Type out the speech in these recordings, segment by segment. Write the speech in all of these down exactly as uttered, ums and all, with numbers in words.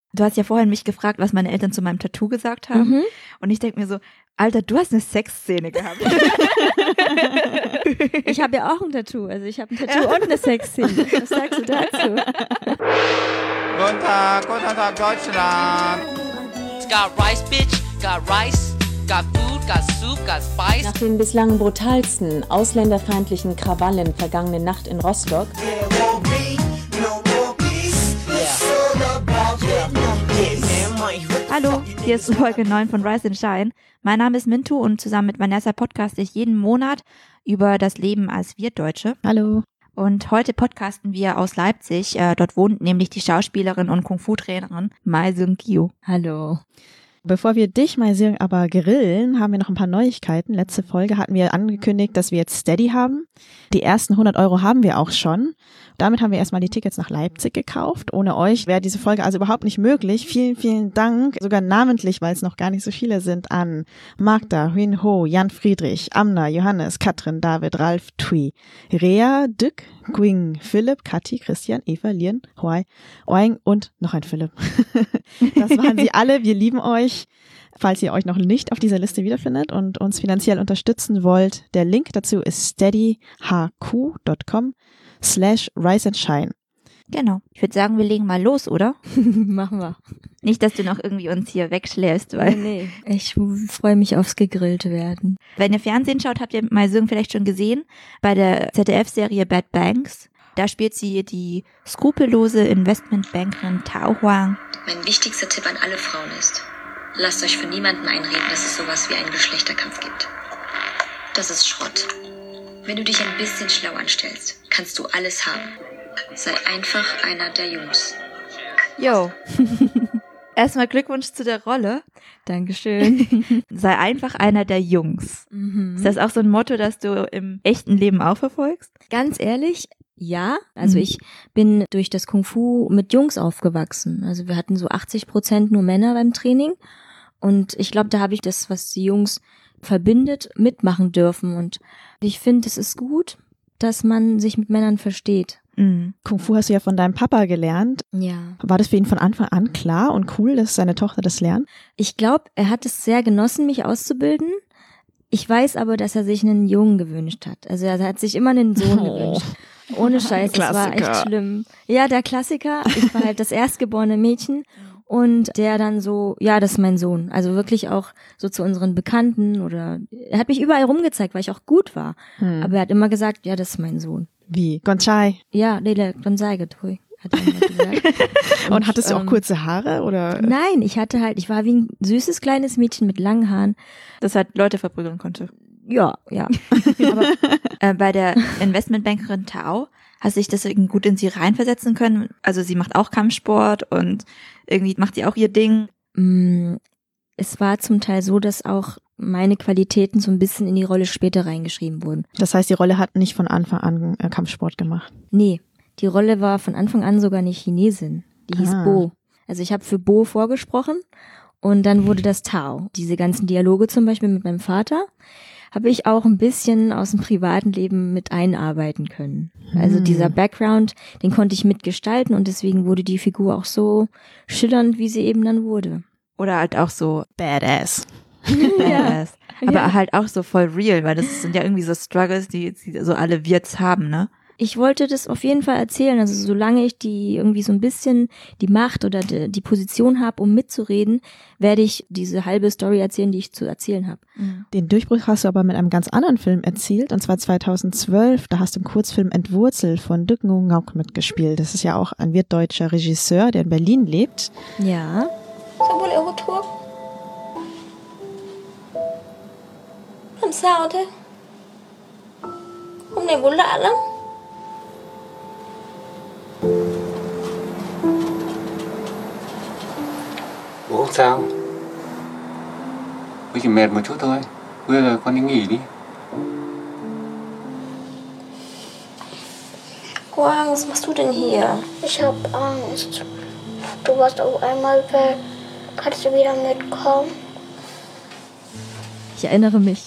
Du hast ja vorhin mich gefragt, was meine Eltern zu meinem Tattoo gesagt haben. Mhm. Und ich denke mir so, Alter, du hast eine Sexszene gehabt. Ich habe ja auch ein Tattoo. Also ich habe ein Tattoo ja. und eine Sexszene. Was sagst du dazu? Guten Tag, guten Tag, Deutschland. Got rice, bitch, got rice. Got food, got soup, got spice. Nach den bislang brutalsten ausländerfeindlichen Krawallen vergangene Nacht in Rostock Hallo, hier ist Folge neun von Rise and Shine. Mein Name ist Mintu und zusammen mit Vanessa podcaste ich jeden Monat über das Leben als Wirtdeutsche. Hallo. Und heute podcasten wir aus Leipzig. Äh, dort wohnt nämlich die Schauspielerin und Kung-Fu-Trainerin Mai Seung-Kyu. Hallo. Bevor wir dich, Mai Seung, aber grillen, haben wir noch ein paar Neuigkeiten. Letzte Folge hatten wir angekündigt, dass wir jetzt Steady haben. Die ersten hundert Euro haben wir auch schon. Damit haben wir erstmal die Tickets nach Leipzig gekauft. Ohne euch wäre diese Folge also überhaupt nicht möglich. Vielen, vielen Dank, sogar namentlich, weil es noch gar nicht so viele sind, an Magda, Huin Ho, Jan Friedrich, Amna, Johannes, Katrin, David, Ralf, Tui, Rea, Dück, Quing, Philipp, Kathi, Christian, Eva, Lien, Huai, Oing und noch ein Philipp. Das waren sie alle. Wir lieben euch. Falls ihr euch noch nicht auf dieser Liste wiederfindet und uns finanziell unterstützen wollt, der Link dazu ist steadyhq.com slash rise and shine. Genau. Ich würde sagen, wir legen mal los, oder? Machen wir. Nicht, dass du noch irgendwie uns hier wegschläfst, weil... Nee, nee. Ich freue mich aufs gegrillte werden. Wenn ihr Fernsehen schaut, habt ihr Mai Seung vielleicht schon gesehen, bei der Z D F-Serie Bad Banks. Da spielt sie die skrupellose Investmentbankerin Tao Huang. Mein wichtigster Tipp an alle Frauen ist: Lasst euch von niemandem einreden, dass es sowas wie einen Geschlechterkampf gibt. Das ist Schrott. Wenn du dich ein bisschen schlau anstellst, kannst du alles haben. Sei einfach einer der Jungs. Yo. Erstmal Glückwunsch zu der Rolle. Dankeschön. Sei einfach einer der Jungs. Mhm. Ist das auch so ein Motto, das du im echten Leben auch verfolgst? Ganz ehrlich, ja. Also mhm. ich bin durch das Kung Fu mit Jungs aufgewachsen. Also wir hatten so achtzig Prozent nur Männer beim Training. Und ich glaube, da habe ich das, was die Jungs verbindet, mitmachen dürfen. Und ich finde, es ist gut, dass man sich mit Männern versteht. Mhm. Kung Fu hast du ja von deinem Papa gelernt. Ja. War das für ihn von Anfang an klar und cool, dass seine Tochter das lernt? Ich glaube, er hat es sehr genossen, mich auszubilden. Ich weiß aber, dass er sich einen Jungen gewünscht hat. Also er hat sich immer einen Sohn oh. gewünscht. Ohne Scheiß, das war echt schlimm. Ja, der Klassiker. Ich war halt das erstgeborene Mädchen. Und der dann so, ja, das ist mein Sohn. Also wirklich auch so zu unseren Bekannten oder, er hat mich überall rumgezeigt, weil ich auch gut war. Hm. Aber er hat immer gesagt, ja, das ist mein Sohn. Wie? Gonchai? Ja, Lele Gonzai getui, hat er immer gesagt. Und, Und hattest du auch ähm, kurze Haare oder? Nein, ich hatte halt, ich war wie ein süßes kleines Mädchen mit langen Haaren. Das halt Leute verprügeln konnte. Ja, ja. Aber äh, bei der Investmentbankerin Tao hast du dich deswegen gut in sie reinversetzen können? Also sie macht auch Kampfsport und irgendwie macht sie auch ihr Ding. Es war zum Teil so, dass auch meine Qualitäten so ein bisschen in die Rolle später reingeschrieben wurden. Das heißt, die Rolle hat nicht von Anfang an äh, Kampfsport gemacht? Nee, die Rolle war von Anfang an sogar eine Chinesin. Die hieß ah. Bo. Also ich habe für Bo vorgesprochen und dann wurde das Tao. Diese ganzen Dialoge zum Beispiel mit meinem Vater habe ich auch ein bisschen aus dem privaten Leben mit einarbeiten können. Also hm. dieser Background, den konnte ich mitgestalten und deswegen wurde die Figur auch so schillernd, wie sie eben dann wurde. Oder halt auch so badass. Badass. Aber ja. halt auch so voll real, weil das sind ja irgendwie so Struggles, die, die so alle Wirts haben, ne? Ich wollte das auf jeden Fall erzählen, also solange ich die irgendwie so ein bisschen die Macht oder die, die Position habe, um mitzureden, werde ich diese halbe Story erzählen, die ich zu erzählen habe. Den Durchbruch hast du aber mit einem ganz anderen Film erzielt, und zwar zweitausendzwölf, da hast du im Kurzfilm Entwurzelt von Duc Ngo Ngoc mitgespielt. Das ist ja auch ein wirtdeutscher Regisseur, der in Berlin lebt. Ja. Làm sao thế? Hôm nay bố lạ lắm. Bố không sao. Bố chỉ mệt một chút thôi. Bây giờ con đi nghỉ đi. Quang, was machst du denn hier? Ich hab Angst. Du warst auf einmal weg. Kannst du wieder mitkommen? Ich erinnere mich.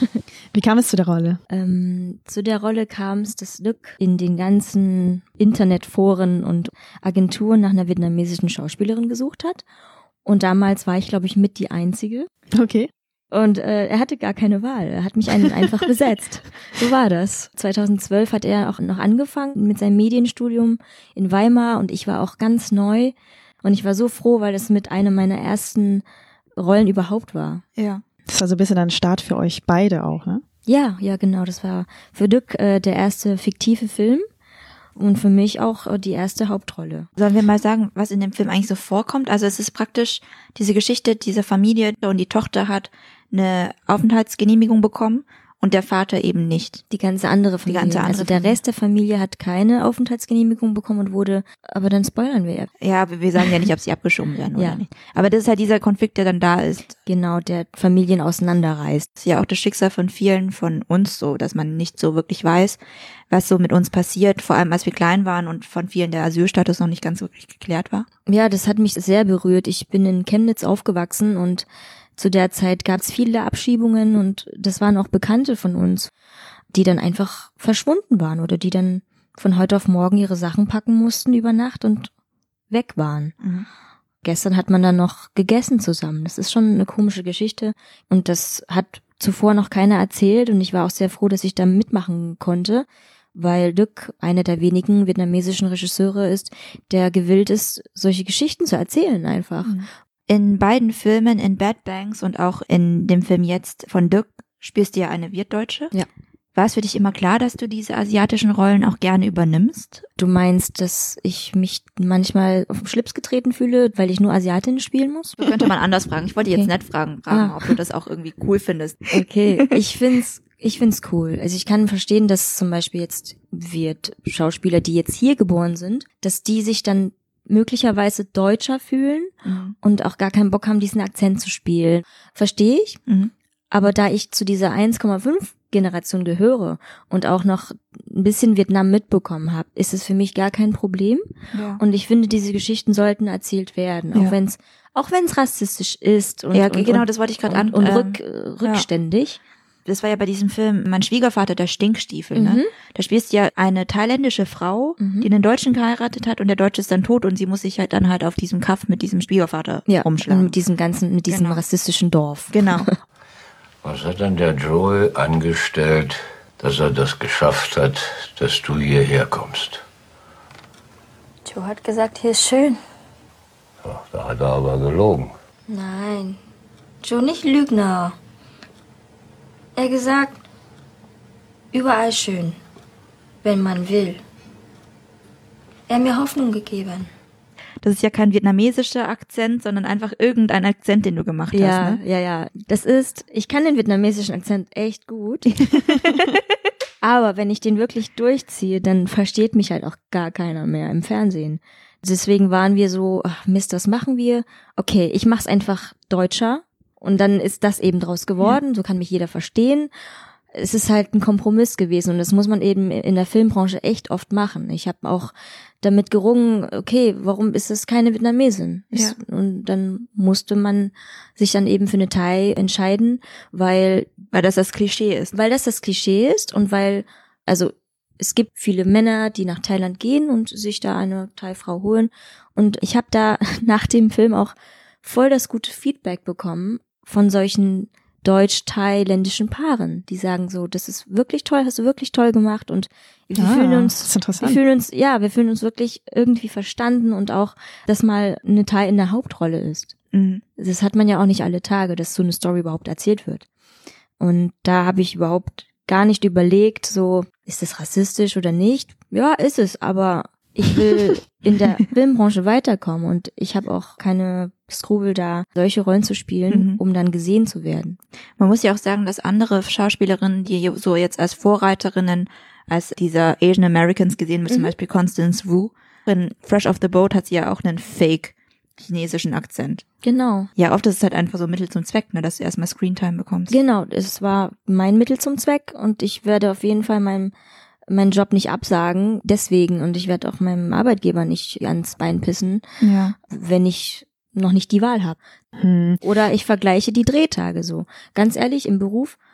Wie kam es zu der Rolle? Ähm, zu der Rolle kam es, dass Luc in den ganzen Internetforen und Agenturen nach einer vietnamesischen Schauspielerin gesucht hat. Und damals war ich, glaube ich, mit die Einzige. Okay. Und äh, er hatte gar keine Wahl. Er hat mich einen einfach besetzt. So war das. zweitausendzwölf hat er auch noch angefangen mit seinem Medienstudium in Weimar und ich war auch ganz neu. Und ich war so froh, weil das mit einer meiner ersten Rollen überhaupt war. Ja. Das war so ein bisschen ein Start für euch beide auch, ne? Ja, ja, genau. Das war für Luc äh, der erste fiktive Film und für mich auch äh, die erste Hauptrolle. Sollen wir mal sagen, was in dem Film eigentlich so vorkommt? Also es ist praktisch diese Geschichte dieser Familie und die Tochter hat eine Aufenthaltsgenehmigung bekommen und der Vater eben nicht. Die ganze andere Familie. Die ganze andere also der Familie. Rest der Familie hat keine Aufenthaltsgenehmigung bekommen und wurde, aber dann spoilern wir ja. Ja, aber wir sagen ja nicht, ob sie abgeschoben werden oder Ja. nicht. Aber das ist halt dieser Konflikt, der dann da ist. Genau, der Familien auseinanderreißt. Das ist ja auch das Schicksal von vielen von uns so, dass man nicht so wirklich weiß, was so mit uns passiert, vor allem als wir klein waren und von vielen der Asylstatus noch nicht ganz wirklich geklärt war. Ja, das hat mich sehr berührt. Ich bin in Chemnitz aufgewachsen und zu der Zeit gab es viele Abschiebungen und das waren auch Bekannte von uns, die dann einfach verschwunden waren oder die dann von heute auf morgen ihre Sachen packen mussten über Nacht und weg waren. Mhm. Gestern hat man dann noch gegessen zusammen. Das ist schon eine komische Geschichte und das hat zuvor noch keiner erzählt und ich war auch sehr froh, dass ich da mitmachen konnte, weil Luc einer der wenigen vietnamesischen Regisseure ist, der gewillt ist, solche Geschichten zu erzählen einfach. Mhm. In beiden Filmen, in Bad Banks und auch in dem Film jetzt von Luc, spielst du ja eine Wirtdeutsche. Ja. War es für dich immer klar, dass du diese asiatischen Rollen auch gerne übernimmst? Du meinst, dass ich mich manchmal auf den Schlips getreten fühle, weil ich nur Asiatin spielen muss? So könnte man anders fragen. Ich wollte Okay. jetzt nicht fragen, fragen Ah. ob du das auch irgendwie cool findest. Okay, ich find's, ich find's cool. Also ich kann verstehen, dass zum Beispiel jetzt wird Schauspieler, die jetzt hier geboren sind, dass die sich dann möglicherweise deutscher fühlen Mhm. und auch gar keinen Bock haben, diesen Akzent zu spielen. Verstehe ich. Mhm. Aber da ich zu dieser eins Komma fünf Generation gehöre und auch noch ein bisschen Vietnam mitbekommen habe, ist es für mich gar kein Problem. Ja. Und ich finde, diese Geschichten sollten erzählt werden, auch Ja. wenn's auch wenn's rassistisch ist und, Ja, und, genau, und, das wollte ich gerade und, an. und ähm, rück, äh, rückständig. Das war ja bei diesem Film Mein Schwiegervater, der Stinkstiefel, Mhm. ne? Da spielst du ja eine thailändische Frau, Mhm. die einen Deutschen geheiratet hat und der Deutsche ist dann tot und sie muss sich halt dann halt auf diesem Kaff mit diesem Schwiegervater Ja, und rumschlagen. mit diesem ganzen, mit diesem Genau. rassistischen Dorf. Genau. Was hat dann der Joel angestellt, dass er das geschafft hat, dass du hierher kommst? Joe hat gesagt, hier ist schön. Ja, da hat er aber gelogen. Nein, Joe nicht Lügner. Er gesagt, überall schön, wenn man will. Er hat mir Hoffnung gegeben. Das ist ja kein vietnamesischer Akzent, sondern einfach irgendein Akzent, den du gemacht Ja, hast, ne? ja, ja. Das ist, ich kann den vietnamesischen Akzent echt gut. Aber wenn ich den wirklich durchziehe, dann versteht mich halt auch gar keiner mehr im Fernsehen. Deswegen waren wir so, ach Mist, was machen wir? Okay, ich mach's einfach deutscher. Und dann ist das eben draus geworden. Ja. So kann mich jeder verstehen. Es ist halt ein Kompromiss gewesen und das muss man eben in der Filmbranche echt oft machen. Ich habe auch damit gerungen, okay, warum ist es keine Vietnamesin? Ja. Und dann musste man sich dann eben für eine Thai entscheiden, weil Weil das das Klischee ist. weil das das Klischee ist und weil, also es gibt viele Männer, die nach Thailand gehen und sich da eine Thai-Frau holen. Und ich habe da nach dem Film auch voll das gute Feedback bekommen von solchen deutsch-thailändischen Paaren, die sagen so, das ist wirklich toll, hast du wirklich toll gemacht und wir Ah, fühlen das ist uns, interessant. wir fühlen uns, ja, wir fühlen uns wirklich irgendwie verstanden und auch, dass mal eine Thai in der Hauptrolle ist. Mhm. Das hat man ja auch nicht alle Tage, dass so eine Story überhaupt erzählt wird. Und da habe ich überhaupt gar nicht überlegt, so, ist das rassistisch oder nicht? Ja, ist es, aber ich will in der Filmbranche weiterkommen und ich habe auch keine Skrupel da, solche Rollen zu spielen, Mhm. um dann gesehen zu werden. Man muss ja auch sagen, dass andere Schauspielerinnen, die so jetzt als Vorreiterinnen, als dieser Asian Americans gesehen wird, Mhm. zum Beispiel Constance Wu, in Fresh Off the Boat hat sie ja auch einen fake chinesischen Akzent. Genau. Ja, oft ist es halt einfach so Mittel zum Zweck, ne, dass du erstmal Screentime bekommst. Genau, es war mein Mittel zum Zweck und ich werde auf jeden Fall meinem meinen Job nicht absagen, deswegen, und ich werde auch meinem Arbeitgeber nicht ans Bein pissen, Ja. wenn ich noch nicht die Wahl habe. Hm. Oder ich vergleiche die Drehtage so. Ganz ehrlich, im Beruf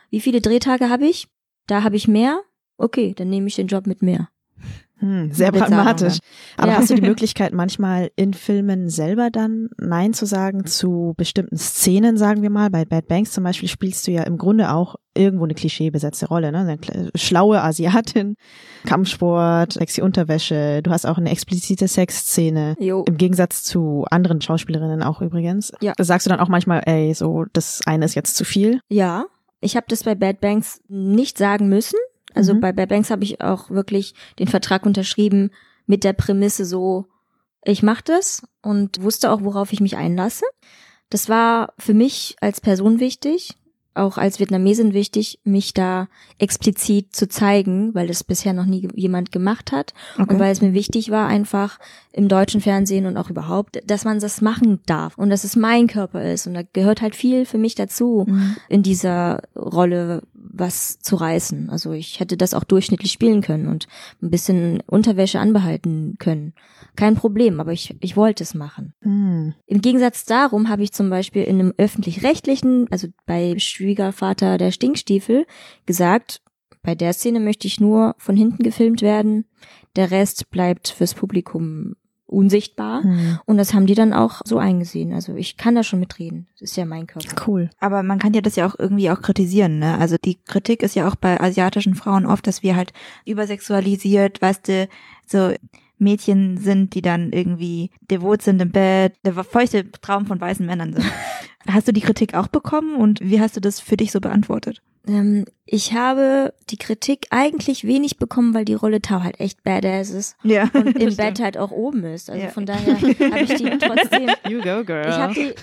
wie viele Drehtage habe ich? Da habe ich mehr? Okay, dann nehme ich den Job mit mehr. Hm, sehr pragmatisch. Aber ja. Hast du die Möglichkeit, manchmal in Filmen selber dann Nein zu sagen zu bestimmten Szenen, sagen wir mal? Bei Bad Banks zum Beispiel spielst du ja im Grunde auch irgendwo eine klischeebesetzte Rolle, ne? Eine schlaue Asiatin, Kampfsport, sexy Unterwäsche. Du hast auch eine explizite Sexszene. Jo. Im Gegensatz zu anderen Schauspielerinnen auch übrigens. Ja. Sagst du dann auch manchmal, ey, so, das eine ist jetzt zu viel? Ja. Ich habe das bei Bad Banks nicht sagen müssen. Also mhm. bei Bad Banks habe ich auch wirklich den Vertrag unterschrieben mit der Prämisse so, ich mache das und wusste auch, worauf ich mich einlasse. Das war für mich als Person wichtig, auch als Vietnamesin wichtig, mich da explizit zu zeigen, weil das bisher noch nie jemand gemacht hat. Okay. Und weil es mir wichtig war, einfach im deutschen Fernsehen und auch überhaupt, dass man das machen darf und dass es mein Körper ist. Und da gehört halt viel für mich dazu, mhm. in dieser Rolle was zu reißen. Also ich hätte das auch durchschnittlich spielen können und ein bisschen Unterwäsche anbehalten können. Kein Problem, aber ich ich wollte es machen. Mhm. Im Gegensatz darum habe ich zum Beispiel in einem öffentlich-rechtlichen, also bei Schwiegervater der Stinkstiefel, gesagt, bei der Szene möchte ich nur von hinten gefilmt werden, der Rest bleibt fürs Publikum unsichtbar. Hm. Und das haben die dann auch so eingesehen. Also ich kann da schon mitreden. Das ist ja mein Körper. Cool. Aber man kann ja das ja auch irgendwie auch kritisieren, ne? Also die Kritik ist ja auch bei asiatischen Frauen oft, dass wir halt übersexualisiert, weißt du, so Mädchen sind, die dann irgendwie devot sind im Bett, der feuchte Traum von weißen Männern sind. Hast du die Kritik auch bekommen und wie hast du das für dich so beantwortet? Ähm, ich habe die Kritik eigentlich wenig bekommen, weil die Rolle Tao halt echt badass ist. Ja, und im Bett halt auch oben ist. Also ja. Von daher habe ich die trotzdem. You go, girl. Ich habe die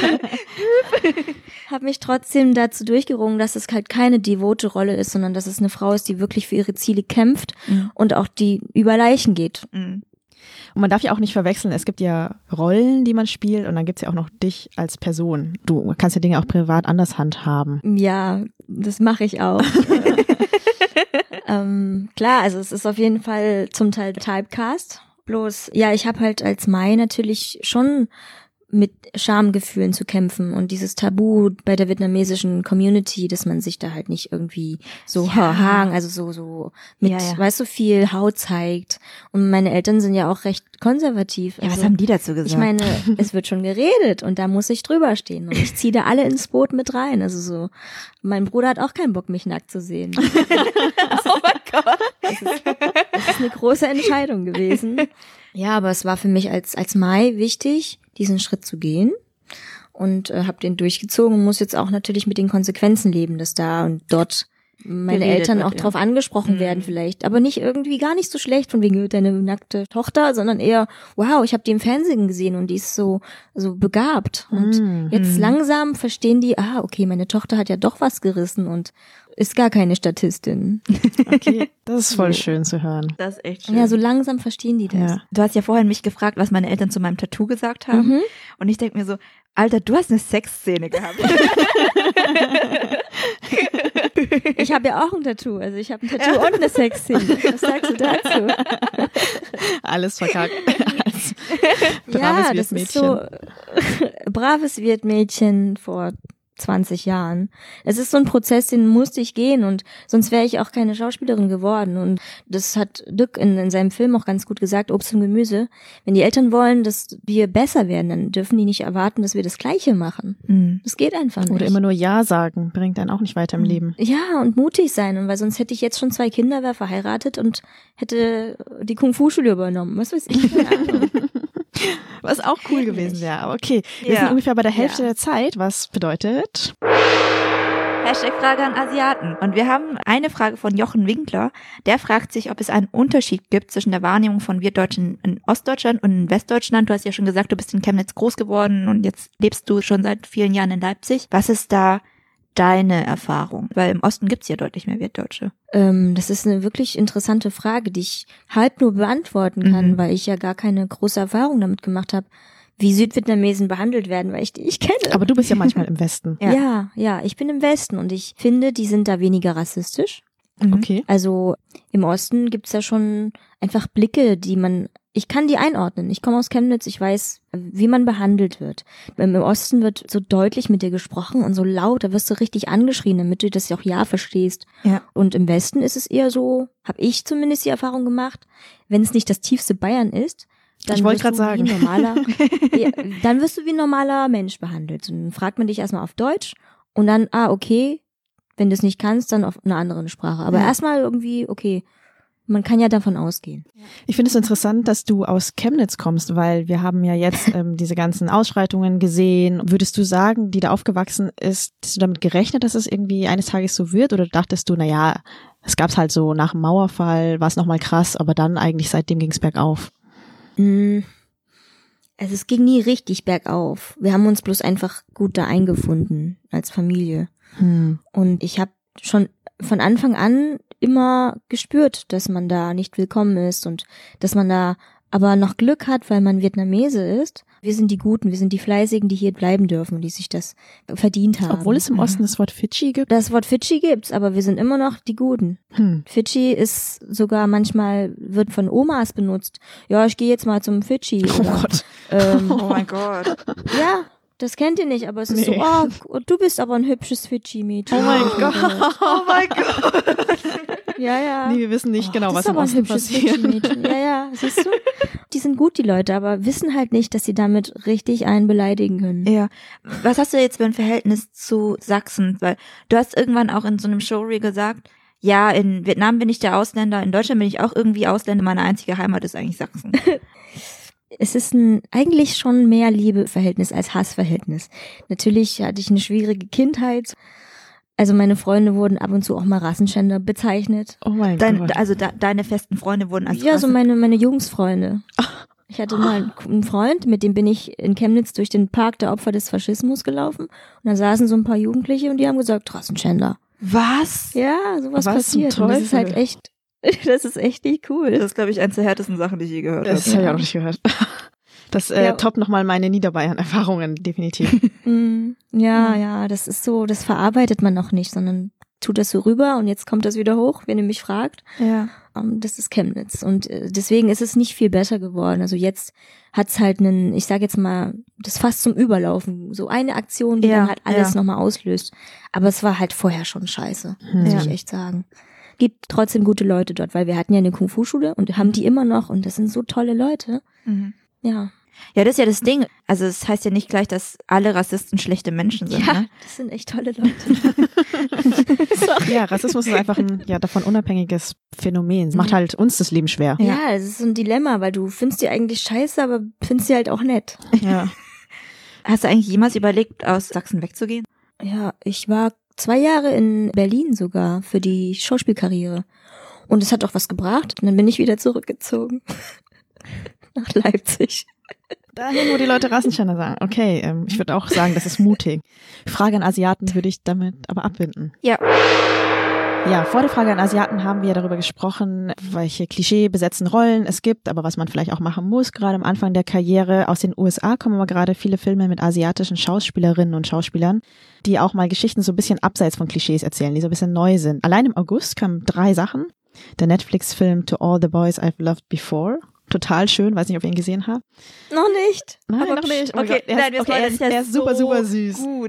habe mich trotzdem dazu durchgerungen, dass es halt keine devote Rolle ist, sondern dass es eine Frau ist, die wirklich für ihre Ziele kämpft mhm. und auch die über Leichen geht. Mhm. Und man darf ja auch nicht verwechseln, es gibt ja Rollen, die man spielt und dann gibt's ja auch noch dich als Person. Du kannst ja Dinge auch privat anders handhaben. Ja, das mache ich auch. ähm, klar, also es ist auf jeden Fall zum Teil Typecast. Bloß, ja, ich habe halt als Mai natürlich schon mit Schamgefühlen zu kämpfen und dieses Tabu bei der vietnamesischen Community, dass man sich da halt nicht irgendwie so ja. hang, also so so mit, ja, ja. weißt du, viel Haut zeigt. Und meine Eltern sind ja auch recht konservativ. Ja, also, was haben die dazu gesagt? Ich meine, es wird schon geredet und da muss ich drüber stehen und ich ziehe da alle ins Boot mit rein. Also so, mein Bruder hat auch keinen Bock, mich nackt zu sehen. Das ist, oh mein Gott. Das ist, das ist eine große Entscheidung gewesen. Ja, aber es war für mich als als Mai wichtig, diesen Schritt zu gehen und äh, habe den durchgezogen und muss jetzt auch natürlich mit den Konsequenzen leben, dass da und dort meine Geredet Eltern auch wird, drauf ja. angesprochen mhm. werden vielleicht, aber nicht irgendwie gar nicht so schlecht von wegen deine nackte Tochter, sondern eher, wow, ich habe die im Fernsehen gesehen und die ist so so begabt und mhm. jetzt langsam verstehen die, ah, okay, meine Tochter hat ja doch was gerissen und ist gar keine Statistin. Okay, das ist voll schön zu hören. Das ist echt schön. Ja, so langsam verstehen die das. Ja. Du hast ja vorhin mich gefragt, was meine Eltern zu meinem Tattoo gesagt haben. Mhm. Und ich denke mir so, Alter, du hast eine Sexszene gehabt. Ich habe ja auch ein Tattoo. Also ich habe ein Tattoo und eine Sexszene. Was sagst du dazu? Alles verkackt. Als braves ja, das ist so braves Wirtmädchen vor zwanzig Jahren. Es ist so ein Prozess, den musste ich gehen und sonst wäre ich auch keine Schauspielerin geworden. Und das hat Dück in, in seinem Film auch ganz gut gesagt, Obst und Gemüse. Wenn die Eltern wollen, dass wir besser werden, dann dürfen die nicht erwarten, dass wir das Gleiche machen. Mhm. Das geht einfach nicht. Oder immer nur Ja sagen, bringt einen auch nicht weiter im mhm. Leben. Ja, und mutig sein. Und weil sonst hätte ich jetzt schon zwei Kinder, wäre verheiratet und hätte die Kung-Fu-Schule übernommen. Was weiß ich. Keine Ahnung. Was auch cool gewesen wäre. Aber okay, wir ja. sind ungefähr bei der Hälfte ja. der Zeit, was bedeutet... Hashtag Frage an Asiaten. Und wir haben eine Frage von Jochen Winkler. Der fragt sich, ob es einen Unterschied gibt zwischen der Wahrnehmung von Wirtdeutschen in Ostdeutschland und in Westdeutschland. Du hast ja schon gesagt, du bist in Chemnitz groß geworden und jetzt lebst du schon seit vielen Jahren in Leipzig. Was ist da deine Erfahrung? Weil im Osten gibt's ja deutlich mehr Wirtdeutsche. Ähm, das ist eine wirklich interessante Frage, die ich halb nur beantworten kann, mhm. weil ich ja gar keine große Erfahrung damit gemacht habe, wie Südvietnamesen behandelt werden, weil ich die ich kenne. Aber du bist ja manchmal im Westen. Ja. ja, ja, ich bin im Westen und ich finde, die sind da weniger rassistisch. Mhm. Okay. Also im Osten gibt's ja schon einfach Blicke, die man ich kann die einordnen. Ich komme aus Chemnitz, ich weiß, wie man behandelt wird. Im Osten wird so deutlich mit dir gesprochen und so laut, da wirst du richtig angeschrien, damit du das auch ja verstehst. Ja. Und im Westen ist es eher so, habe ich zumindest die Erfahrung gemacht, wenn es nicht das tiefste Bayern ist, dann ich wollte wirst gerade du sagen. wie normaler, ja, dann wirst du wie ein normaler Mensch behandelt. Und dann fragt man dich erstmal auf Deutsch und dann, ah, okay, wenn du es nicht kannst, dann auf einer anderen Sprache. Aber Ja. erstmal irgendwie, okay, man kann ja davon ausgehen. Ich finde es interessant, dass du aus Chemnitz kommst, weil wir haben ja jetzt ähm, diese ganzen Ausschreitungen gesehen. Würdest du sagen, die da aufgewachsen ist, hast du damit gerechnet, dass es irgendwie eines Tages so wird? Oder dachtest du, na ja, es gab's halt so nach dem Mauerfall, war es nochmal krass, aber dann eigentlich seitdem ging's bergauf? Mm, Also es ging nie richtig bergauf. Wir haben uns bloß einfach gut da eingefunden als Familie. Hm. Und ich habe schon von Anfang an immer gespürt, dass man da nicht willkommen ist und dass man da aber noch Glück hat, weil man Vietnamese ist. Wir sind die Guten, wir sind die Fleißigen, die hier bleiben dürfen und die sich das verdient haben. Obwohl es im Osten das Wort Fidschi gibt? Das Wort Fidschi gibt's, aber wir sind immer noch die Guten. Hm. Fidschi ist sogar manchmal, wird von Omas benutzt. Ja, ich gehe jetzt mal zum Fidschi. Oh oder, Gott. Ähm, Oh mein Gott. ja, das kennt ihr nicht, aber es ist Nee. so, oh, du bist aber ein hübsches Fidschi-Mädchen. Oh mein Gott. Oh mein Gott. Ja, ja. Nee, wir wissen nicht Oh, genau, das was ist im aber ein Osten hübsches passiert. Fidschi-Mädchen. Ja, ja, siehst du? Die sind gut, die Leute, aber wissen halt nicht, dass sie damit richtig einen beleidigen können. Ja. Was hast du jetzt für ein Verhältnis zu Sachsen? Weil du hast irgendwann auch in so einem Showreel gesagt, ja, in Vietnam bin ich der Ausländer, in Deutschland bin ich auch irgendwie Ausländer, meine einzige Heimat ist eigentlich Sachsen. Es ist ein eigentlich schon mehr Liebeverhältnis als Hassverhältnis. Natürlich hatte ich eine schwierige Kindheit. Also meine Freunde wurden ab und zu auch mal Rassenschänder bezeichnet. Oh mein Dein, Gott. also da, deine festen Freunde wurden als Ja, so Rasse- meine meine Jungsfreunde. Ich hatte mal einen Freund, mit dem bin ich in Chemnitz durch den Park der Opfer des Faschismus gelaufen. Und da saßen so ein paar Jugendliche und die haben gesagt, Rassenschänder. Was? Ja, sowas Was zum passiert. Und das ist Teufel? halt echt, das ist echt nicht cool. Das ist, glaube ich, eins der härtesten Sachen, die ich je gehört Das habe. habe ich auch nicht gehört. Das äh, Ja. toppt nochmal meine Niederbayern-Erfahrungen, definitiv. Mm, ja, ja, das ist so, das verarbeitet man noch nicht, sondern tut das so rüber und jetzt kommt das wieder hoch, wenn ihr mich fragt. Ja. Um, das ist Chemnitz und äh, deswegen ist es nicht viel besser geworden. Also jetzt hat's halt einen, ich sage jetzt mal, das fast zum Überlaufen, so eine Aktion, die Ja, dann halt alles ja. nochmal auslöst. Aber es war halt vorher schon scheiße, Hm. muss Ja. ich echt sagen. Gibt trotzdem gute Leute dort, weil wir hatten ja eine Kung-Fu-Schule und haben die immer noch und das sind so tolle Leute. Mhm. Ja. Ja, das ist ja das Ding. Also es heißt ja nicht gleich, dass alle Rassisten schlechte Menschen sind. Ja, Ne? das sind echt tolle Leute. Ja, Rassismus ist einfach ein ja davon unabhängiges Phänomen. Es macht halt uns das Leben schwer. Ja, es ist so ein Dilemma, weil du findest die eigentlich scheiße, aber findest sie halt auch nett. Ja. Hast du eigentlich jemals überlegt, aus Sachsen wegzugehen? Ja, ich war zwei Jahre in Berlin sogar für die Schauspielkarriere. Und es hat auch was gebracht. Und dann bin ich wieder zurückgezogen. Nach Leipzig. Dahin, wo die Leute Rassenschänder sagen. Okay, ähm, ich würde auch sagen, das ist mutig. Frage an Asiaten würde ich damit aber abbinden. Ja. Ja, vor der Frage an Asiaten haben wir darüber gesprochen, welche klischeebesetzten Rollen es gibt, aber was man vielleicht auch machen muss, gerade am Anfang der Karriere. Aus den U S A kommen aber gerade viele Filme mit asiatischen Schauspielerinnen und Schauspielern, die auch mal Geschichten so ein bisschen abseits von Klischees erzählen, die so ein bisschen neu sind. Allein im August kamen drei Sachen. Der Netflix-Film To All the Boys I've Loved Before. Total schön, weiß nicht, ob ihr ihn gesehen habt. Noch nicht. Nein, aber noch nicht. Oh Okay, Gott, er nein, ist, wir okay, wollen- er das ist, ist ja er ist super, so super süß. Gut.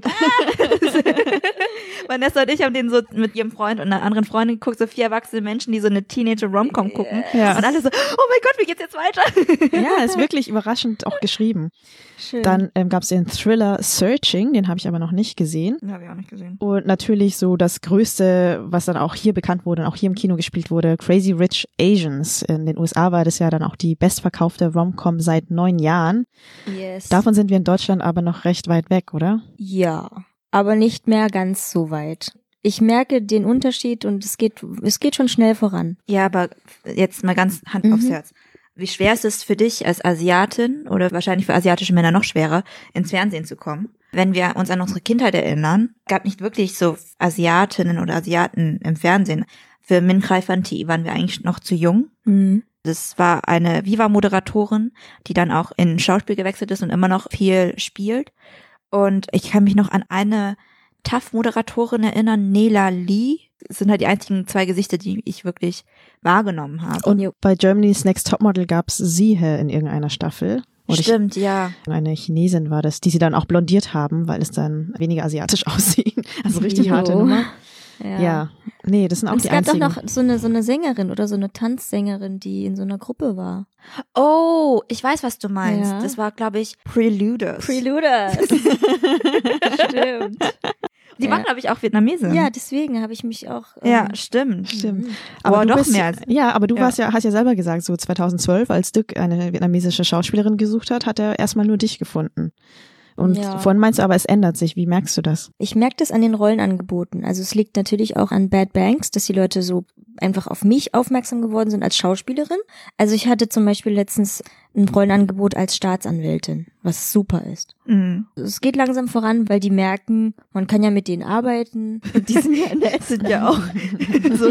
Vanessa und ich haben den so mit ihrem Freund und einer anderen Freundin geguckt, so vier erwachsene Menschen, die so eine Teenager-Rom-Com gucken. Ja. Und alle so, oh mein Gott, wie geht's jetzt weiter? Ja, ist wirklich überraschend auch geschrieben. Schön. Dann ähm, gab es den Thriller Searching, den habe ich aber noch nicht gesehen. Ja, hab ich auch nicht gesehen. Und natürlich so das Größte, was dann auch hier bekannt wurde und auch hier im Kino gespielt wurde, Crazy Rich Asians. In den U S A war das ja dann auch die bestverkaufte Rom-Com seit neun Jahren. Yes. Davon sind wir in Deutschland aber noch recht weit weg, oder? Ja, aber nicht mehr ganz so weit. Ich merke den Unterschied und es geht, es geht schon schnell voran. Ja, aber jetzt mal ganz Hand Mhm. aufs Herz. Wie schwer ist es für dich als Asiatin oder wahrscheinlich für asiatische Männer noch schwerer, ins Fernsehen zu kommen? Wenn wir uns an unsere Kindheit erinnern, gab nicht wirklich so Asiatinnen oder Asiaten im Fernsehen. Für Min Khai Phan-Thi waren wir eigentlich noch zu jung. Mhm. Das war eine Viva-Moderatorin, die dann auch in Schauspiel gewechselt ist und immer noch viel spielt. Und ich kann mich noch an eine T A F-Moderatorin erinnern, Nela Lee. Es sind halt die einzigen zwei Gesichter, die ich wirklich wahrgenommen habe. Und bei Germany's Next Topmodel gab es Sihe in irgendeiner Staffel. Oder Stimmt, ich, ja. Eine Chinesin war das, die sie dann auch blondiert haben, weil es dann weniger asiatisch aussieht. Also richtig Jo. harte Nummer. Ja. ja, nee, das sind auch Und die es gab einzigen. doch noch so eine, so eine Sängerin oder so eine Tanzsängerin, die in so einer Gruppe war. Oh, ich weiß, was du meinst. Ja. Das war, glaube ich, Preluders. Preluders. Stimmt. Die Ja. waren, glaube ich, auch Vietnamesen. Ja, deswegen habe ich mich auch. Ähm, Ja, stimmt. Stimmt. Aber du doch bist, mehr als- Ja, aber du ja. warst ja, hast ja selber gesagt, so zweitausendzwölf, als Dirk eine vietnamesische Schauspielerin gesucht hat, hat er erstmal nur dich gefunden. Und Ja. vorhin meinst du aber, es ändert sich. Wie merkst du das? Ich merke das an den Rollenangeboten. Also es liegt natürlich auch an Bad Banks, dass die Leute so einfach auf mich aufmerksam geworden sind als Schauspielerin. Also ich hatte zum Beispiel letztens ein Rollenangebot als Staatsanwältin, was super ist. Mhm. Es geht langsam voran, weil die merken, man kann ja mit denen arbeiten. Und die sind ja nett, sind ja auch so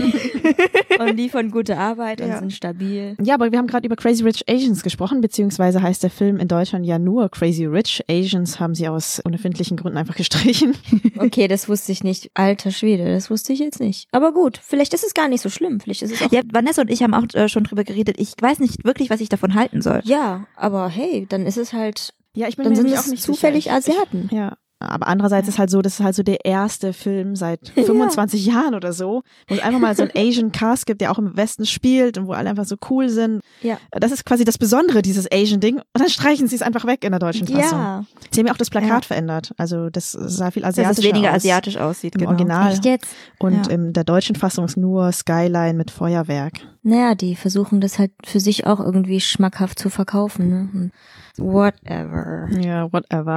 und liefern gute Arbeit und Ja. sind stabil. Ja, aber wir haben gerade über Crazy Rich Asians gesprochen, beziehungsweise heißt der Film in Deutschland ja nur Crazy Rich. Asians haben sie aus unerfindlichen Gründen einfach gestrichen. Okay, das wusste ich nicht. Alter Schwede, das wusste ich jetzt nicht. Aber gut, vielleicht ist es gar nicht so schlimm. Vielleicht ist es auch... Ja, Vanessa und ich haben auch äh, schon drüber geredet. Ich weiß nicht wirklich, was ich davon halten soll. Ja, aber hey, dann ist es halt... Ja, ich bin Dann mir sind nämlich es auch nicht zufällig sicher. Ich- Asiaten. Ja. Aber andererseits ist halt so, das ist halt so der erste Film seit fünfundzwanzig Jahren oder so, wo es einfach mal so einen Asian Cast gibt, der auch im Westen spielt und wo alle einfach so cool sind. Ja. Das ist quasi das Besondere, dieses Asian-Ding. Und dann streichen sie es einfach weg in der deutschen Fassung. Ja. Sie haben ja auch das Plakat Ja. verändert. Also das sah viel Dass asiatischer es weniger aus. asiatisch aussieht. Im genau. Original. Echt jetzt? Und Ja. in der deutschen Fassung ist nur Skyline mit Feuerwerk. Naja, die versuchen das halt für sich auch irgendwie schmackhaft zu verkaufen. Ne? Und whatever. Ja, whatever.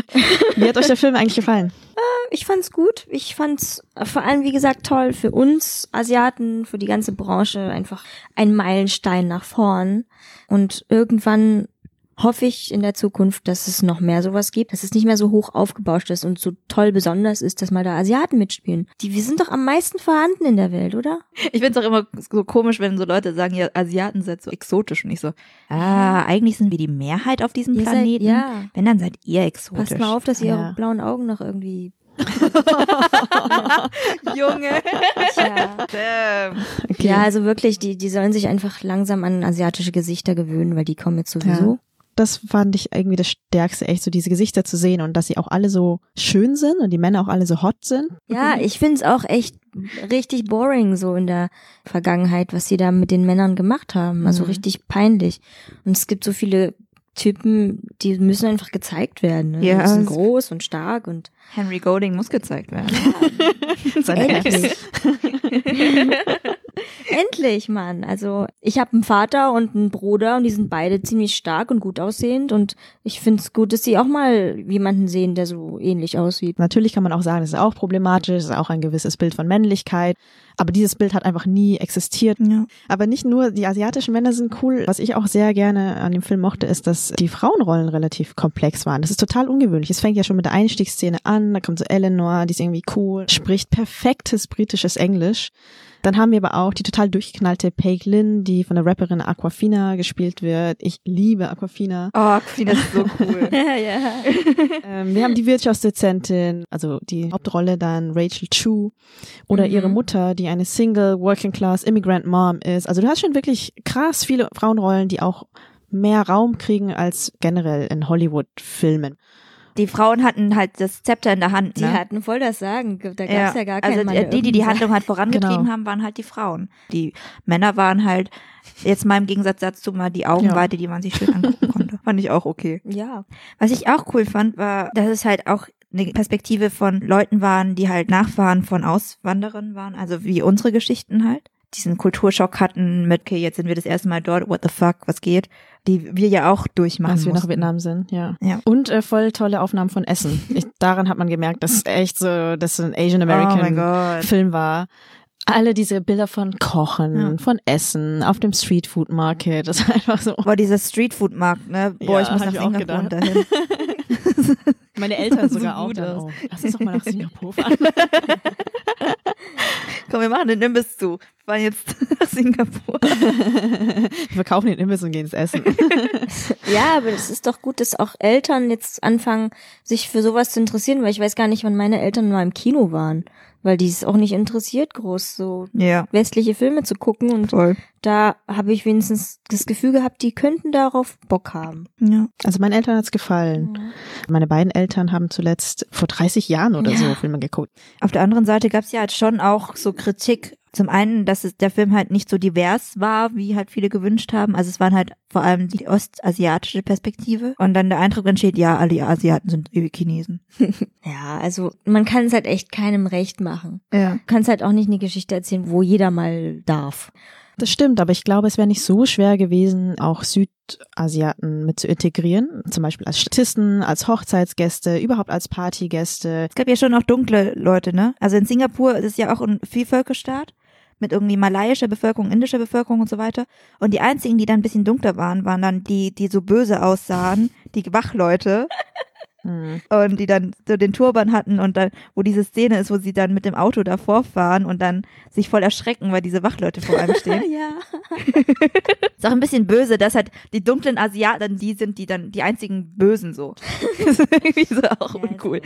Wie hat euch der Film eigentlich gefallen? Ich fand's gut. Ich fand's vor allem, wie gesagt, toll für uns Asiaten, für die ganze Branche einfach ein Meilenstein nach vorn. Und irgendwann hoffe ich in der Zukunft, dass es noch mehr sowas gibt, dass es nicht mehr so hoch aufgebauscht ist und so toll besonders ist, dass mal da Asiaten mitspielen. Die, wir sind doch am meisten vorhanden in der Welt, oder? Ich find's auch immer so komisch, wenn so Leute sagen, ja, Asiaten sind so exotisch. Und ich so, ah, eigentlich sind wir die Mehrheit auf diesem Ihr seid- Planeten. ja. Wenn, dann seid ihr exotisch. Passt mal auf, dass ihr Ja. eure blauen Augen noch irgendwie... Junge. Tja. Damn. Okay. Ja, also wirklich, die, die sollen sich einfach langsam an asiatische Gesichter gewöhnen, weil die kommen jetzt sowieso. Das fand ich irgendwie das Stärkste, echt so diese Gesichter zu sehen und dass sie auch alle so schön sind und die Männer auch alle so hot sind. Ja, ich find's auch echt richtig boring so in der Vergangenheit, was sie da mit den Männern gemacht haben. Also Mhm. richtig peinlich. Und es gibt so viele Typen, die müssen einfach gezeigt werden. Ne? Ja. Die sind groß und stark und Henry Golding muss gezeigt werden. Seine endlich. Endlich, Mann. Also ich habe einen Vater und einen Bruder und die sind beide ziemlich stark und gut aussehend und ich find's gut, dass sie auch mal jemanden sehen, der so ähnlich aussieht. Natürlich kann man auch sagen, das ist auch problematisch, das ist auch ein gewisses Bild von Männlichkeit. Aber dieses Bild hat einfach nie existiert. Ja. Aber nicht nur die asiatischen Männer sind cool. Was ich auch sehr gerne an dem Film mochte, ist, dass die Frauenrollen relativ komplex waren. Das ist total ungewöhnlich. Es fängt ja schon mit der Einstiegsszene an. Da kommt so Eleanor, die ist irgendwie cool, spricht perfektes britisches Englisch. Dann haben wir aber auch die total durchgeknallte Paige Lynn, die von der Rapperin Aquafina gespielt wird. Ich liebe Aquafina. Oh, Queen ist so cool. Ja, ja. Ähm, wir haben die Wirtschaftsdozentin, also die Hauptrolle dann Rachel Chu oder Mhm. ihre Mutter, die eine Single Working Class Immigrant Mom ist. Also du hast schon wirklich krass viele Frauenrollen, die auch mehr Raum kriegen als generell in Hollywood-Filmen. Die Frauen hatten halt das Zepter in der Hand. Die Ne? hatten voll das Sagen. Da gab's ja, gar keinen Also Mann, die, der die, die die irgendwie Handlung halt vorangetrieben Genau. haben, waren halt die Frauen. Die Männer waren halt, jetzt mal im Gegensatz dazu mal die Augenweite, die man sich schön angucken konnte. Fand ich auch okay. sagt, ja. Was ich auch cool fand, war, dass es halt auch eine Perspektive von Leuten waren, die halt Nachfahren von Auswanderern waren, also wie unsere Geschichten halt. Diesen Kulturschock hatten mit, okay, jetzt sind wir das erste Mal dort, what the fuck, was geht, die wir ja auch durchmachen Als wir nach mussten. Vietnam sind, ja. Ja. Und äh, voll tolle Aufnahmen von Essen. Ich, daran hat man gemerkt, dass es echt so, dass es ein Asian Oh mein American Gott. Film war. Alle diese Bilder von Kochen, Ja. von Essen, auf dem Street Food Market, das war einfach so. Boah, dieser Streetfood-Markt, ne? Boah, Ja, ich muss hab nach ich auch Singapur und gedacht. dahin. Meine Eltern So sogar auch. gut Dann, aus. oh, lass uns doch mal nach Singapur fahren. Komm, wir machen den Imbiss zu. Wir fahren jetzt nach Singapur. Wir verkaufen den Imbiss und gehen ins Essen. Ja, aber es ist doch gut, dass auch Eltern jetzt anfangen, sich für sowas zu interessieren, weil ich weiß gar nicht, wann meine Eltern mal im Kino waren. weil die es auch nicht interessiert, groß so Ja. westliche Filme zu gucken und Voll. da habe ich wenigstens das Gefühl gehabt, die könnten darauf Bock haben. Ja. Also meinen Eltern hat's gefallen. Ja. Meine beiden Eltern haben zuletzt vor dreißig Jahren oder Ja. so Filme geguckt. Auf der anderen Seite gab es ja halt schon auch so Kritik. Zum einen, dass es, der Film halt nicht so divers war, wie halt viele gewünscht haben. Also es waren halt vor allem die ostasiatische Perspektive. Und dann der Eindruck entsteht, ja, alle Asiaten sind ewig Chinesen. Ja, also man kann es halt echt keinem recht machen. Ja. Du kannst halt auch nicht eine Geschichte erzählen, wo jeder mal darf. Das stimmt, aber ich glaube, es wäre nicht so schwer gewesen, auch Südasiaten mit zu integrieren. Zum Beispiel als Statisten, als Hochzeitsgäste, überhaupt als Partygäste. Es gab ja schon auch dunkle Leute, ne? Also in Singapur ist es ja auch ein Vielvölkerstaat mit irgendwie malaiischer Bevölkerung, indischer Bevölkerung und so weiter. Und die einzigen, die dann ein bisschen dunkler waren, waren dann die, die so böse aussahen, die Wachleute. Hm. Und die dann so den Turban hatten und dann, wo diese Szene ist, wo sie dann mit dem Auto davor fahren und dann sich voll erschrecken, weil diese Wachleute vor einem stehen. Ja. Ist auch ein bisschen böse, dass halt die dunklen Asiaten, die sind die dann die einzigen Bösen so. Das ist irgendwie so auch Ja, uncool.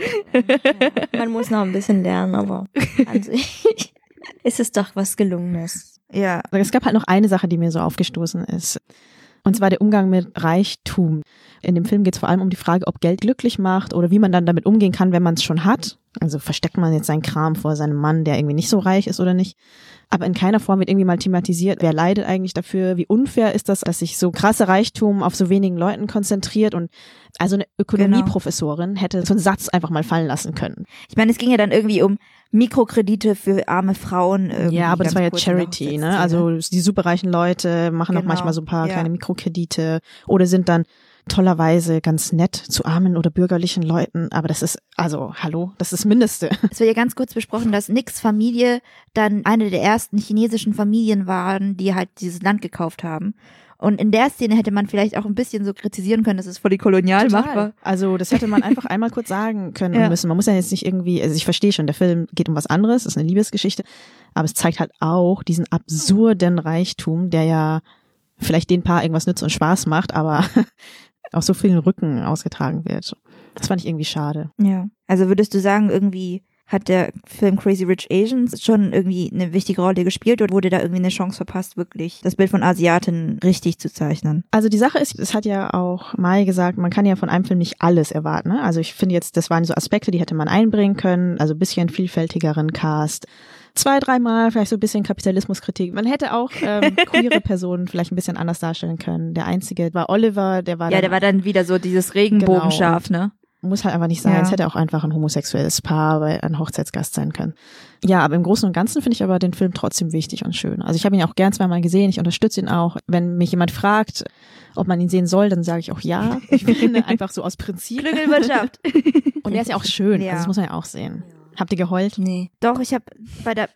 Ja, man muss noch ein bisschen lernen, aber an sich ist es doch was Gelungenes. Ja. Es gab halt noch eine Sache, die mir so aufgestoßen ist. Und zwar der Umgang mit Reichtum. In dem Film geht es vor allem um die Frage, ob Geld glücklich macht oder wie man dann damit umgehen kann, wenn man es schon hat. Also versteckt man jetzt seinen Kram vor seinem Mann, der irgendwie nicht so reich ist oder nicht. Aber in keiner Form wird irgendwie mal thematisiert, wer leidet eigentlich dafür, wie unfair ist das, dass sich so krasse Reichtum auf so wenigen Leuten konzentriert. Und also eine Ökonomieprofessorin hätte so einen Satz einfach mal fallen lassen können. Ich meine, es ging ja dann irgendwie um Mikrokredite für arme Frauen. irgendwie Ja, aber das ganz war ja kurz in der Charity, ne? Hochzeitsszene. Also die superreichen Leute machen auch Genau, manchmal so ein paar ja. kleine Mikrokredite oder sind dann tollerweise ganz nett zu armen oder bürgerlichen Leuten. Aber das ist, also hallo, das ist das Mindeste. Es wird ja ganz kurz besprochen, dass Nicks Familie dann eine der ersten chinesischen Familien waren, die halt dieses Land gekauft haben. Und in der Szene hätte man vielleicht auch ein bisschen so kritisieren können, dass es voll die Kolonialmacht war. Also das hätte man einfach einmal kurz sagen können Ja. und müssen. Man muss ja jetzt nicht irgendwie, also ich verstehe schon, der Film geht um was anderes, ist eine Liebesgeschichte, aber es zeigt halt auch diesen absurden Reichtum, der ja vielleicht den Paar irgendwas nützt und Spaß macht, aber auf so vielen Rücken ausgetragen wird. Das fand ich irgendwie schade. Ja. Also würdest du sagen, irgendwie hat der Film Crazy Rich Asians schon irgendwie eine wichtige Rolle gespielt oder wurde da irgendwie eine Chance verpasst, wirklich das Bild von Asiaten richtig zu zeichnen? Also die Sache ist, es hat ja auch Mai gesagt, man kann ja von einem Film nicht alles erwarten. Ne? Also ich finde jetzt, das waren so Aspekte, die hätte man einbringen können, also ein bisschen vielfältigeren Cast. Zwei, dreimal vielleicht so ein bisschen Kapitalismuskritik. Man hätte auch ähm, queere Personen vielleicht ein bisschen anders darstellen können. Der einzige war Oliver, der war Ja, dann, der war dann wieder so dieses Regenbogenschaf, ne? muss halt einfach nicht sein. Ja. Es hätte auch einfach ein homosexuelles Paar bei einem Hochzeitsgast sein können. Ja, aber im Großen und Ganzen finde ich aber den Film trotzdem wichtig und schön. Also ich habe ihn auch gern zweimal gesehen, ich unterstütze ihn auch. Wenn mich jemand fragt, ob man ihn sehen soll, dann sage ich auch ja. Ich finde einfach so aus Prinzip. Klüngelwirtschaft. Und der ist ja auch schön, Ja. also das muss man ja auch sehen. Habt ihr geheult? Nee. Doch, ich habe bei der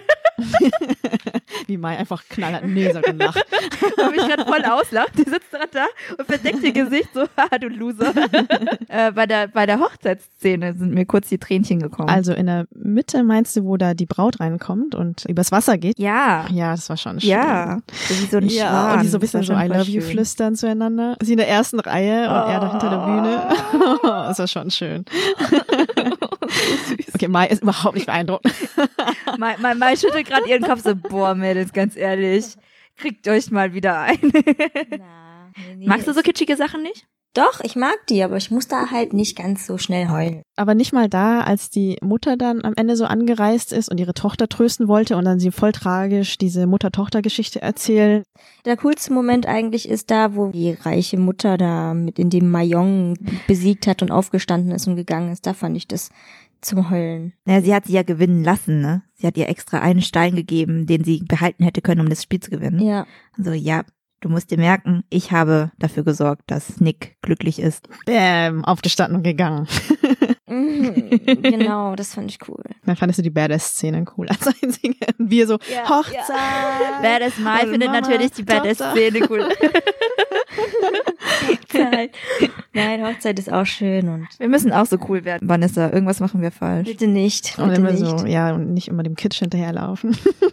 Wie Mai einfach knallhart nee sagt und lacht. wo mich gerade voll auslacht. Die sitzt gerade da und verdeckt ihr Gesicht so, haha, du Loser. äh, bei der bei der Hochzeitsszene sind mir kurz die Tränchen gekommen. Also in der Mitte meinst du, wo da die Braut reinkommt und übers Wasser geht? ja. Ja, das war schon schön. Ja. So wie so ein Ja, Schwan. und die so ein bisschen Das so war I schon voll love you schön. flüstern zueinander. Sie in der ersten Reihe und er da hinter der Bühne. Das war schon schön. Okay, Mai ist überhaupt nicht beeindruckt. Mai, Mai, Mai schüttelt gerade ihren Kopf so, boah, Mädels, ganz ehrlich, kriegt euch mal wieder ein. Na, nee, nee. Magst du so kitschige Sachen nicht? Doch, ich mag die, aber ich muss da halt nicht ganz so schnell heulen. Aber nicht mal da, als die Mutter dann am Ende so angereist ist und ihre Tochter trösten wollte und dann sie voll tragisch diese Mutter-Tochter-Geschichte erzählen. Der coolste Moment eigentlich ist da, wo die reiche Mutter da mit in dem Mayong besiegt hat und aufgestanden ist und gegangen ist. Da fand ich das zum Heulen. Naja, sie hat sie ja gewinnen lassen, ne? Sie hat ihr extra einen Stein gegeben, den sie behalten hätte können, um das Spiel zu gewinnen. Ja. Also ja, du musst dir merken, ich habe dafür gesorgt, dass Nick glücklich ist. Bäm, aufgestanden und gegangen. Mhm, genau, das fand ich cool. Dann fandest du die Badass-Szene cool als einzige. Und wir so, Ja, Hochzeit. Badass Mai Also findet Mama, natürlich die Badass-Szene cool. Hochzeit. Nein, Hochzeit ist auch schön und Wir müssen auch so cool werden, Vanessa. Irgendwas machen wir falsch. bitte nicht. Und Bitte immer nicht. so, ja, und nicht immer dem Kitsch hinterherlaufen.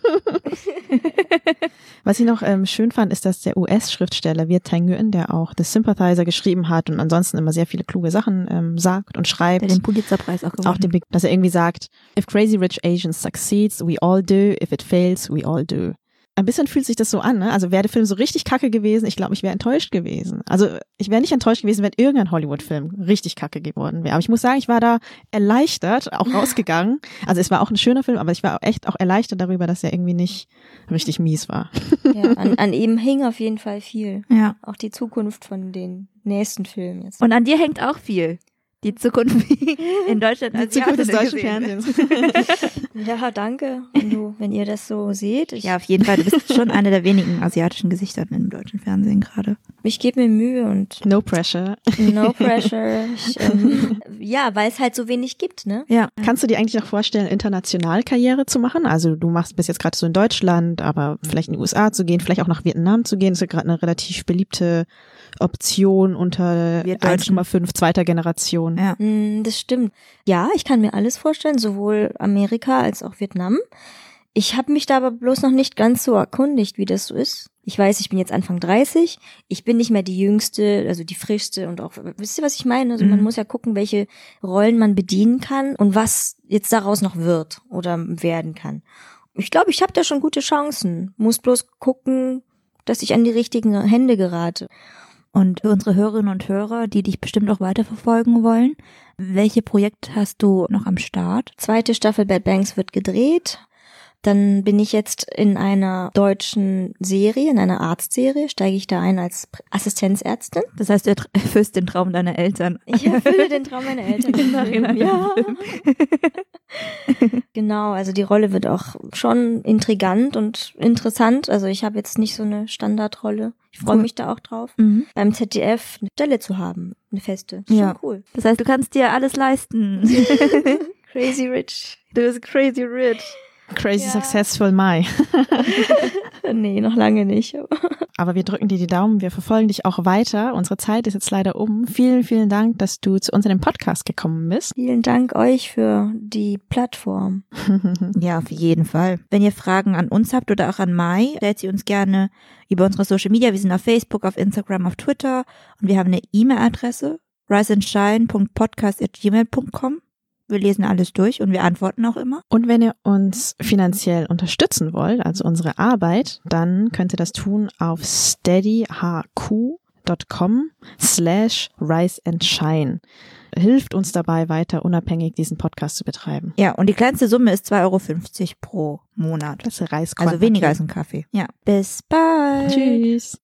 Was ich noch ähm, schön fand, ist, dass der U S-Schriftsteller Viet Thanh Nguyen, der auch The Sympathizer geschrieben hat und ansonsten immer sehr viele kluge Sachen ähm, sagt und schreibt, Der den Pulitzerpreis auch gewonnen. auch den Big, dass er irgendwie sagt, if If Crazy Rich Asians succeeds, we all do. If it fails, we all do. Ein bisschen fühlt sich das so an, ne? Also wäre der Film so richtig kacke gewesen, ich glaube, ich wäre enttäuscht gewesen. Also ich wäre nicht enttäuscht gewesen, wenn irgendein Hollywood-Film richtig kacke geworden wäre. Aber ich muss sagen, ich war da erleichtert, auch rausgegangen. Also es war auch ein schöner Film, aber ich war echt auch erleichtert darüber, dass er irgendwie nicht richtig mies war. Ja, an, an ihm hing auf jeden Fall viel. Ja. Auch die Zukunft von den nächsten Filmen jetzt. Und an dir hängt auch viel. Die Zukunft in Deutschland als Die Zukunft des deutschen Fernsehens. Ja, danke, wenn du, wenn ihr das so seht. Ich, Ja, auf jeden Fall. Du bist schon eine der wenigen asiatischen Gesichter im deutschen Fernsehen gerade. ich gebe mir Mühe und No pressure. no pressure. Ich, ähm, ja, weil es halt so wenig gibt, ne? Ja. Kannst du dir eigentlich noch vorstellen, international Karriere zu machen? Also du machst bis jetzt gerade so in Deutschland, aber vielleicht in die U S A zu gehen, vielleicht auch nach Vietnam zu gehen. Das ist ja gerade eine relativ beliebte Option unter Wir Deutschen. eins Komma fünf zweiter Generation. Ja. Mm, Das stimmt. Ja, ich kann mir alles vorstellen, sowohl Amerika als auch Vietnam. Ich habe mich da aber bloß noch nicht ganz so erkundigt, wie das so ist. Ich weiß, ich bin jetzt Anfang dreißig. Ich bin nicht mehr die Jüngste, also die Frischste und auch, wisst ihr, was ich meine? Also man Mhm. muss ja gucken, welche Rollen man bedienen kann und was jetzt daraus noch wird oder werden kann. Ich glaube, ich habe da schon gute Chancen. Muss bloß gucken, dass ich an die richtigen Hände gerate. Und für unsere Hörerinnen und Hörer, die dich bestimmt auch weiterverfolgen wollen, welche Projekte hast du noch am Start? Zweite Staffel Bad Banks wird gedreht. Dann bin ich jetzt in einer deutschen Serie, in einer Arztserie, steige ich da ein als Assistenzärztin. Das heißt, du erfüllst den Traum deiner Eltern. Ich erfülle den Traum meiner Eltern. Im Nachhinein Ja. im Genau, also die Rolle wird auch schon intrigant und interessant. Also ich habe jetzt nicht so eine Standardrolle. Ich freue Cool. mich da auch drauf, Mhm. beim Z D F eine Stelle zu haben, eine feste. Das ist Ja. schon cool. Das heißt, du kannst dir alles leisten. Crazy rich. Du bist crazy rich. Crazy Ja. successful Mai. Nee, noch lange nicht. Aber wir drücken dir die Daumen, wir verfolgen dich auch weiter. Unsere Zeit ist jetzt leider um. Vielen, vielen Dank, dass du zu uns in den Podcast gekommen bist. Vielen Dank euch für die Plattform. Ja, auf jeden Fall. Wenn ihr Fragen an uns habt oder auch an Mai, stellt sie uns gerne über unsere Social Media. Wir sind auf Facebook, auf Instagram, auf Twitter und wir haben eine E-Mail-Adresse riseandshine punkt podcast at gmail punkt com. Wir lesen alles durch und wir antworten auch immer. Und wenn ihr uns finanziell unterstützen wollt, also unsere Arbeit, dann könnt ihr das tun auf steadyhq.com slash rise and shine. Hilft uns dabei, weiter unabhängig diesen Podcast zu betreiben. Ja, und die kleinste Summe ist zwei Euro fünfzig pro Monat. Das Reiskorn. Also weniger als ein Kaffee. Ja. Bis bald. Tschüss.